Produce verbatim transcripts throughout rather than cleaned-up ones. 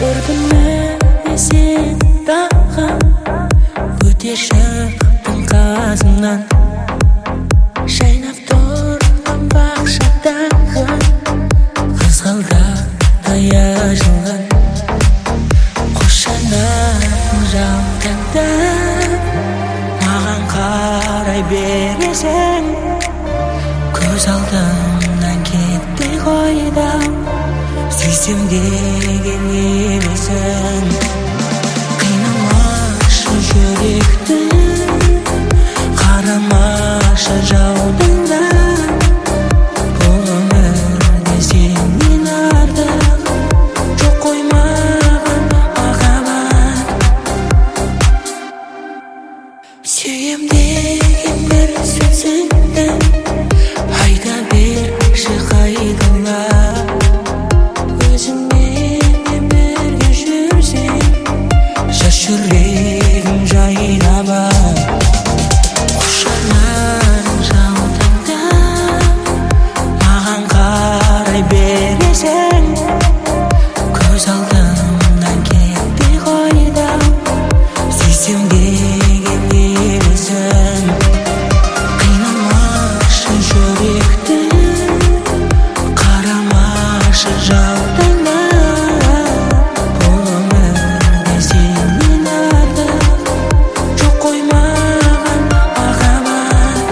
Көрдім мені сен тағы, өте шықтың қасымнан. Жайнап тұрған бақшадағы қызғалдақтай ашылған. Қос жанарың жаутаңдап маған қарай бересің. Көз алдымнан кетпей қойдым, сүйсем деген емесің. Қинамашы жүректі, қарамашы жаудың да. Бұл өмірде сенен артық жоқ қой маған махаббат. Сүйем деген бір сөзіңді айта берші қайдалар. Өзіңмен бірге жүрсем жас жүрегім жайнамай. Қос жанарың жаутаңдап маған қарай бересің. Көз алдымнан кетпей қойдым, сүйсем деген емесің. Қинамашы жүректі, қарамашы жаутаңдап. Бұл өмірде сенен артық жоқ қой маған махаббат.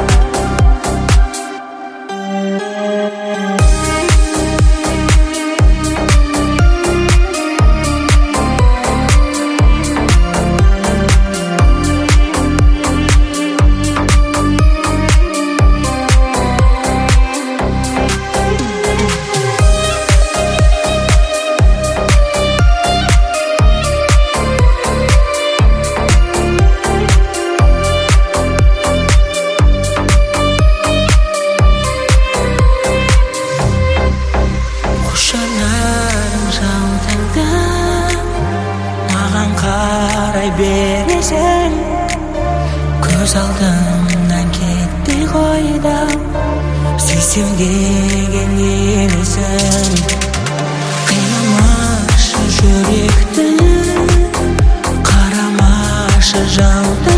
Қос жанарың жаутаңдап маған қарай бересің. Көз алдымнан кетпей қойдым, сүйсем деген емесің. Қинамашы жүректі, қарамашы жаутаңдап.